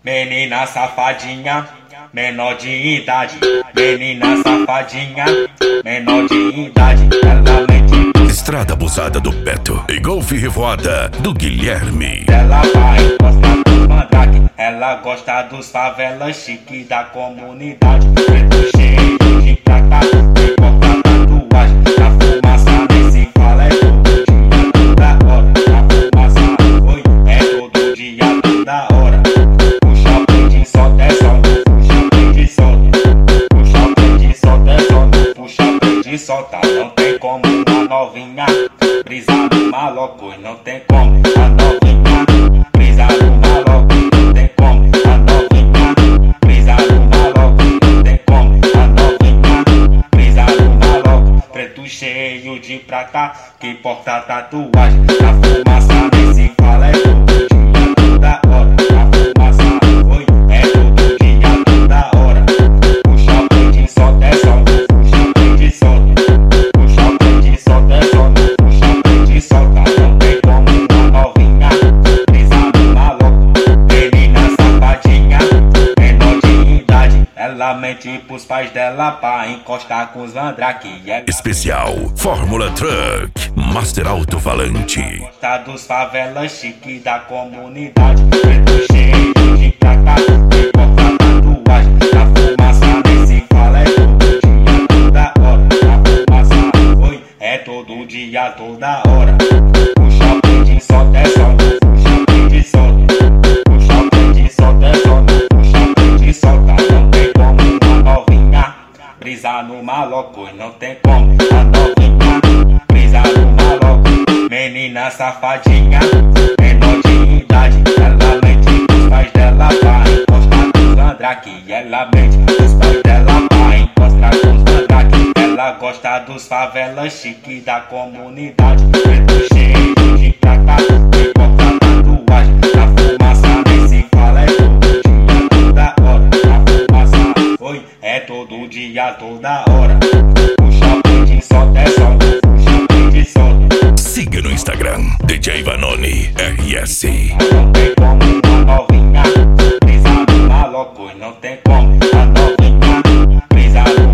Menina safadinha, menor de idade. Menina safadinha, menor de idade. Ela mente. Estrada abusada do Beto e golfe revoada do Guilherme. Ela vai encostar dos mandrake. Ela gosta dos favelas chique da comunidade. Preto cheio de prata, e corta tatuagem. A fumaça nesse fala é todo dia, toda hora. A fumaça, oi, é todo dia, toda hora. Puxa, prende, solta, é só no puxa, prende, solta. Puxa, prende, solta, é só no puxa, prende, solta. Não tem como a novinha brisar no maloco, e não tem como a novinha brisar no maloco, não tem como a novinha brisar no maloco, não tem como a novinha brisar no maloco. Preto cheio de prata que porta tatuagem. A fumaça nesse fala é todo dia, toda hora. A fumaça, oi, é todo dia, toda hora. Puxa, prende, solta, é só no puxa, prende, solta. Puxa, prende, solta, é só no puxa, prende, solta. Não tem como uma novinha brisar no maluco. Menina safadinha, menor de idade. Ela mente pros pais dela pra encostar com os mandrake. Especial Fórmula Truck Master Alto-Falante. Gosta dos favelas chique da comunidade. Preto cheio de prata e corta tatuagem. A fumaça nesse fala é todo dia, toda hora. A fumaça, oi, é todo dia, toda hora. Puxa, prende, solta, é só no puxa, prende, solta. Puxa, prende, solta, é só no puxa, prende, solta. Não tem como uma novinha brisar no maloco, e não tem como a novinha brisar no maloco. Menina safadinha, menor de idade. Ela mente pros pais dela pra encostar com os mandrake. Ela mente pros pais dela pra encostar com os mandrake. Ela gosta dos favelas chique da comunidade. Preto cheio de prata e corta tatuagem. A fumaça nesse fala é todo dia, toda hora. A fumaça, oi, é todo dia, toda hora. Puxa, prende, solta, é só no puxa, prende, solta. Siga no Instagram DJ Vanoni RS. Não tem como uma novinha brisar no maloco, e não tem como a novinha brisar no